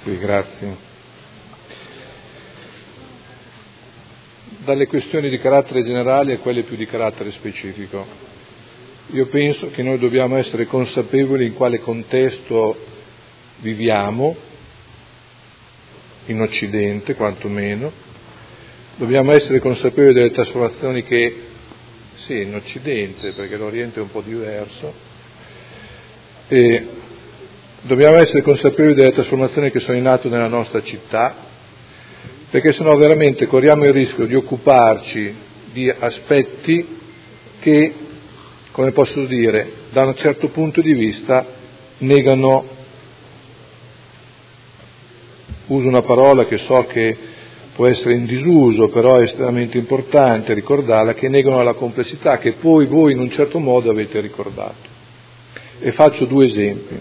Sì, grazie. Dalle questioni di carattere generale a quelle più di carattere specifico. Io penso che noi dobbiamo essere consapevoli in quale contesto viviamo, in Occidente quantomeno, dobbiamo essere consapevoli delle trasformazioni che, sì, in Occidente, perché l'Oriente è un po' diverso, e dobbiamo essere consapevoli delle trasformazioni che sono in atto nella nostra città, perché sennò veramente corriamo il rischio di occuparci di aspetti che, come posso dire, da un certo punto di vista negano, uso una parola che so che può essere in disuso, però è estremamente importante ricordarla, che negano la complessità che poi voi in un certo modo avete ricordato. E faccio due esempi.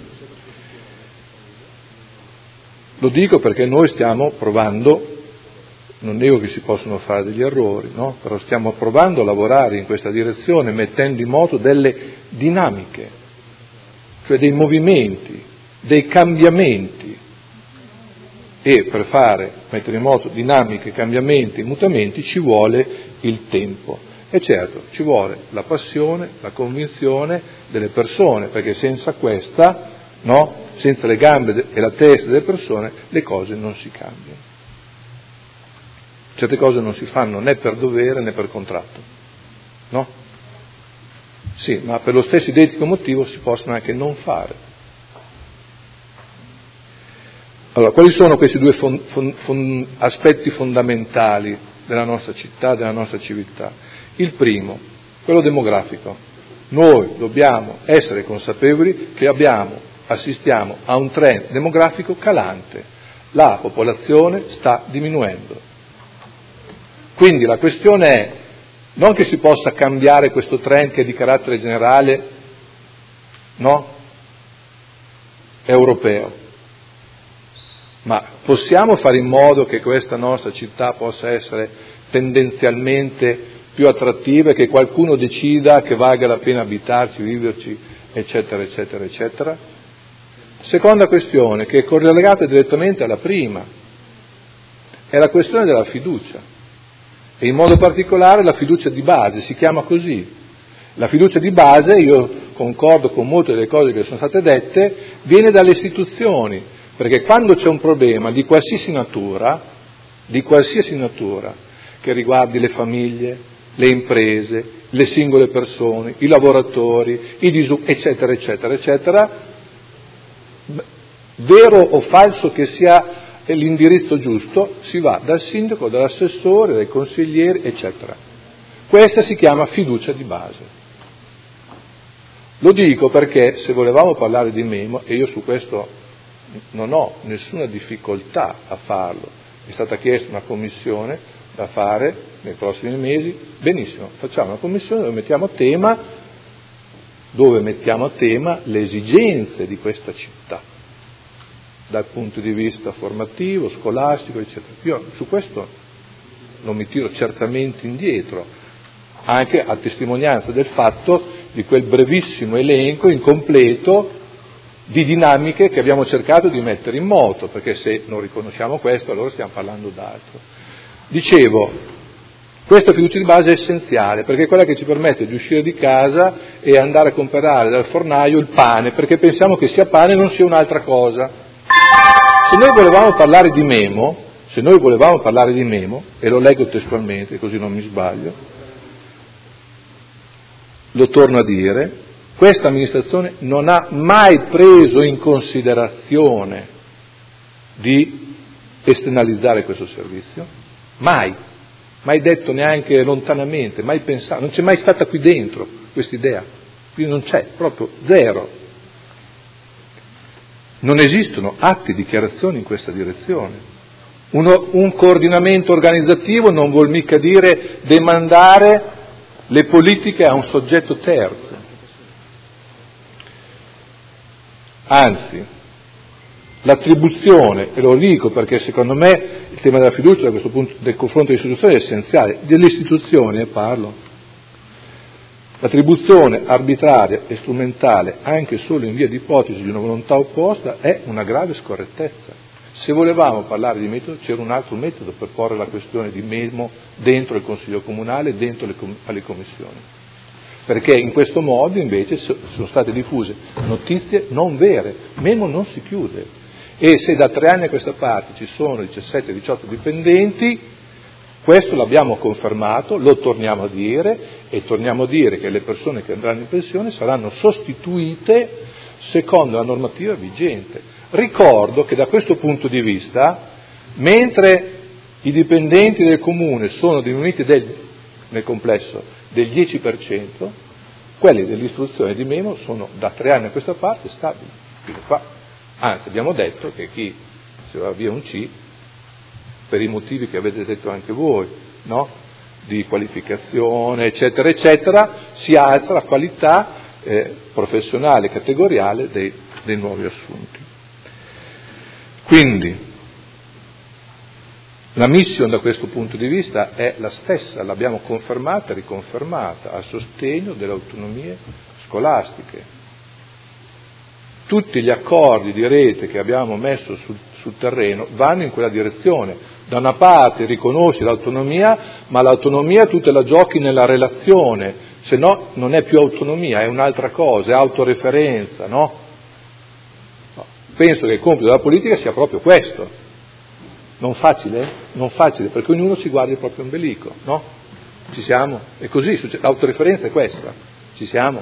Lo dico perché noi stiamo provando, non nego che si possono fare degli errori, no? Però stiamo provando a lavorare in questa direzione, mettendo in moto delle dinamiche, cioè dei movimenti, dei cambiamenti. E per mettere in moto dinamiche, cambiamenti, mutamenti ci vuole il tempo. E certo, ci vuole la passione, la convinzione delle persone, perché senza questa, no? Senza le gambe e la testa delle persone, le cose non si cambiano. Certe cose non si fanno né per dovere né per contratto, no? Sì, ma per lo stesso identico motivo si possono anche non fare. Allora, quali sono questi due aspetti fondamentali della nostra città, della nostra civiltà? Il primo, quello demografico. Noi dobbiamo essere consapevoli che assistiamo a un trend demografico calante. La popolazione sta diminuendo. Quindi la questione è non che si possa cambiare questo trend che è di carattere generale, no? Europeo, ma possiamo fare in modo che questa nostra città possa essere tendenzialmente più attrattiva e che qualcuno decida che valga la pena abitarci, viverci, eccetera, eccetera, eccetera. Seconda questione, che è correlegata direttamente alla prima, è la questione della fiducia. E in modo particolare la fiducia di base, si chiama così. La fiducia di base, io concordo con molte delle cose che sono state dette, viene dalle istituzioni, perché quando c'è un problema di qualsiasi natura, che riguardi le famiglie, le imprese, le singole persone, i lavoratori, eccetera, eccetera, eccetera, vero o falso che sia l'indirizzo giusto, si va dal sindaco, dall'assessore, dai consiglieri, eccetera. Questa si chiama fiducia di base. Lo dico perché se volevamo parlare di Memo, e io su questo non ho nessuna difficoltà a farlo, è stata chiesta una commissione da fare nei prossimi mesi, benissimo, facciamo una commissione dove mettiamo a tema le esigenze di questa città, dal punto di vista formativo, scolastico, eccetera. Io su questo non mi tiro certamente indietro, anche a testimonianza del fatto di quel brevissimo elenco incompleto di dinamiche che abbiamo cercato di mettere in moto, perché se non riconosciamo questo allora stiamo parlando d'altro. Dicevo, questa fiducia di base è essenziale, perché è quella che ci permette di uscire di casa e andare a comprare dal fornaio il pane, perché pensiamo che sia pane e non sia un'altra cosa. Se noi volevamo parlare di Memo, e lo leggo testualmente così non mi sbaglio, lo torno a dire, questa amministrazione non ha mai preso in considerazione di esternalizzare questo servizio, mai detto neanche lontanamente, mai pensato, non c'è mai stata qui dentro questa idea, qui non c'è, proprio zero. Non esistono atti, dichiarazioni in questa direzione. Un coordinamento organizzativo non vuol mica dire demandare le politiche a un soggetto terzo. Anzi, l'attribuzione, e lo dico perché secondo me il tema della fiducia da questo punto del confronto delle istituzioni è essenziale, delle istituzioni parlo. L'attribuzione arbitraria e strumentale, anche solo in via di ipotesi di una volontà opposta, è una grave scorrettezza. Se volevamo parlare di metodo, c'era un altro metodo per porre la questione di Memo dentro il Consiglio Comunale, dentro alle commissioni. Perché in questo modo invece sono state diffuse notizie non vere. Memo non si chiude. E se da 3 anni a questa parte ci sono 17-18 dipendenti, questo l'abbiamo confermato, lo torniamo a dire, e torniamo a dire che le persone che andranno in pensione saranno sostituite secondo la normativa vigente. Ricordo che da questo punto di vista, mentre i dipendenti del comune sono diminuiti nel complesso del 10%, quelli dell'istruzione di Memo sono da 3 anni a questa parte stabili. Quindi qua, anzi, abbiamo detto che chi se va via un C, per i motivi che avete detto anche voi, no? Di qualificazione, eccetera, eccetera, si alza la qualità professionale, categoriale dei nuovi assunti. Quindi la mission da questo punto di vista è la stessa, l'abbiamo confermata e riconfermata a sostegno delle autonomie scolastiche. Tutti gli accordi di rete che abbiamo messo sul terreno vanno in quella direzione. Da una parte riconosci l'autonomia, ma l'autonomia tu te la giochi nella relazione, se no non è più autonomia, è un'altra cosa, è autoreferenza, no? Penso che il compito della politica sia proprio questo. Non facile? Non facile, perché ognuno si guarda il proprio ombelico, no? Ci siamo? È così, l'autoreferenza è questa, ci siamo?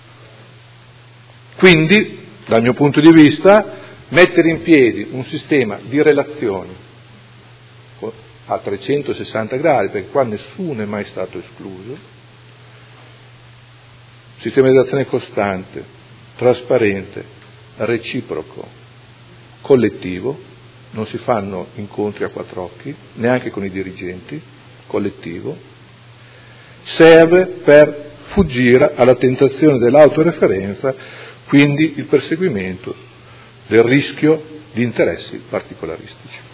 Quindi, dal mio punto di vista, mettere in piedi un sistema di relazioni a 360 gradi, perché qua nessuno è mai stato escluso, sistema di relazione costante, trasparente, reciproco, collettivo, non si fanno incontri a 4 occhi, neanche con i dirigenti, collettivo, serve per fuggire alla tentazione dell'autoreferenza, quindi il perseguimento del rischio di interessi particolaristici.